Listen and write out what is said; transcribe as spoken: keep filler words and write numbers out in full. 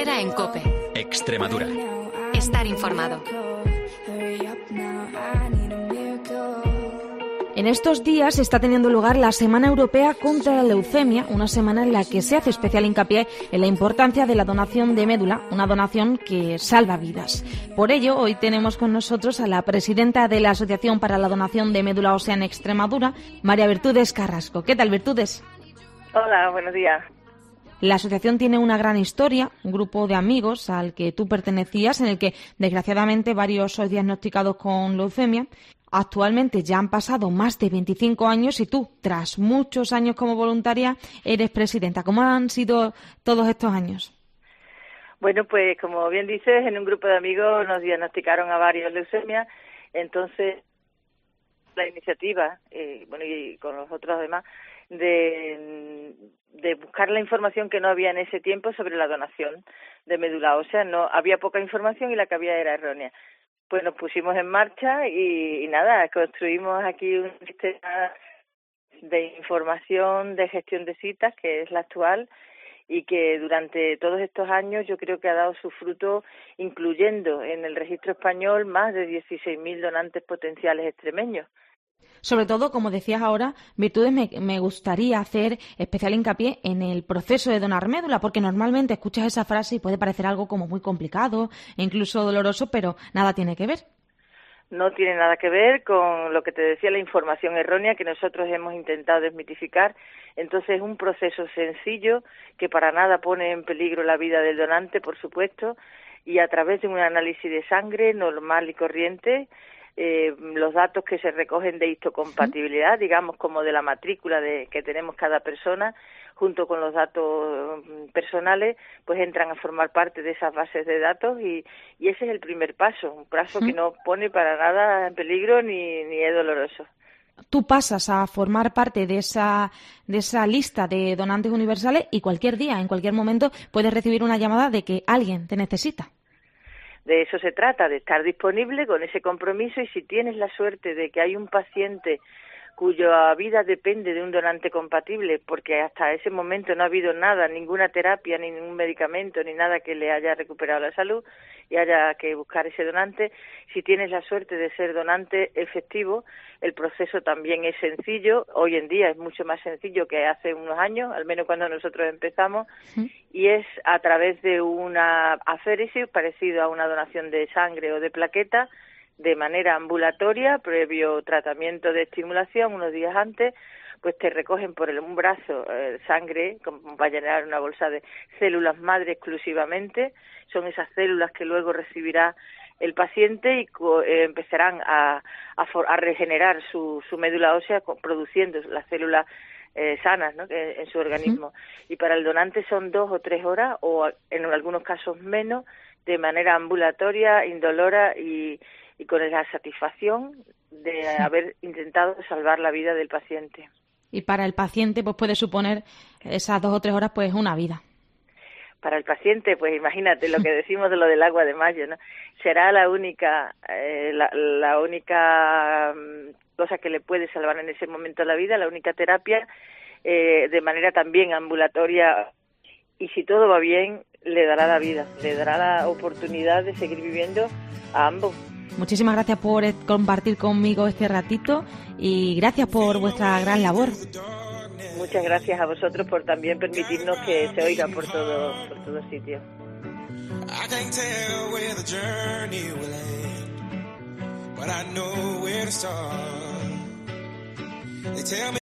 Herrera en COPE. Extremadura. Estar informado. En estos días está teniendo lugar la Semana Europea contra la Leucemia, una semana en la que se hace especial hincapié en la importancia de la donación de médula, una donación que salva vidas. Por ello, hoy tenemos con nosotros a la presidenta de la Asociación para la Donación de Médula Ósea en Extremadura, María Virtudes Carrasco. ¿Qué tal, Virtudes? Hola, buenos días. La asociación tiene una gran historia, un grupo de amigos al que tú pertenecías, en el que desgraciadamente varios sois diagnosticados con leucemia. Actualmente ya han pasado más de veinticinco años y tú, tras muchos años como voluntaria, eres presidenta. ¿Cómo han sido todos estos años? Bueno, pues como bien dices, en un grupo de amigos nos diagnosticaron a varios leucemias, entonces la iniciativa, eh, bueno, y con los otros además, de, de buscar la información que no había en ese tiempo sobre la donación de médula ósea. No había poca información y la que había era errónea. Pues nos pusimos en marcha y, y nada, construimos aquí un sistema de información, de gestión de citas, que es la actual, y que durante todos estos años yo creo que ha dado su fruto, incluyendo en el registro español más de dieciséis mil donantes potenciales extremeños. Sobre todo, como decías ahora, Virtudes, me, me gustaría hacer especial hincapié en el proceso de donar médula, porque normalmente escuchas esa frase y puede parecer algo como muy complicado e incluso doloroso, pero nada tiene que ver. No tiene nada que ver con lo que te decía, la información errónea que nosotros hemos intentado desmitificar. Entonces, es un proceso sencillo que para nada pone en peligro la vida del donante, por supuesto, y a través de un análisis de sangre normal y corriente, Eh, los datos que se recogen de histocompatibilidad, digamos como de la matrícula de que tenemos cada persona, junto con los datos personales, pues entran a formar parte de esas bases de datos y, y ese es el primer paso, un paso ¿Mm? que no pone para nada en peligro ni, ni es doloroso. Tú pasas a formar parte de esa de esa lista de donantes universales y cualquier día, en cualquier momento, puedes recibir una llamada de que alguien te necesita. De eso se trata, de estar disponible con ese compromiso, y si tienes la suerte de que hay un paciente cuya vida depende de un donante compatible, porque hasta ese momento no ha habido nada, ninguna terapia, ni ningún medicamento, ni nada que le haya recuperado la salud y haya que buscar ese donante, si tienes la suerte de ser donante efectivo, el proceso también es sencillo. Hoy en día es mucho más sencillo que hace unos años, al menos cuando nosotros empezamos, ¿sí? Y es a través de una aféresis, parecido a una donación de sangre o de plaqueta, de manera ambulatoria, previo tratamiento de estimulación unos días antes, pues te recogen por el, un brazo eh, sangre, como para llenar una bolsa de células madre exclusivamente. Son esas células que luego recibirá el paciente y eh, empezarán a, a, for, a regenerar su, su médula ósea produciendo las células eh, sanas, ¿no?, que, en su organismo. ¿Sí? Y para el donante son dos o tres horas, o en algunos casos menos, de manera ambulatoria, indolora y y con la satisfacción de haber intentado salvar la vida del paciente. Y para el paciente, pues puede suponer esas dos o tres horas, pues una vida. Para el paciente, pues imagínate lo que decimos de lo del agua de mayo, ¿no? Será la única, eh, la, la única cosa que le puede salvar en ese momento la vida, la única terapia, eh, de manera también ambulatoria, y si todo va bien, le dará la vida, le dará la oportunidad de seguir viviendo a ambos. Muchísimas gracias por compartir conmigo este ratito y gracias por vuestra gran labor. Muchas gracias a vosotros por también permitirnos que se oiga por todo, por todo sitio.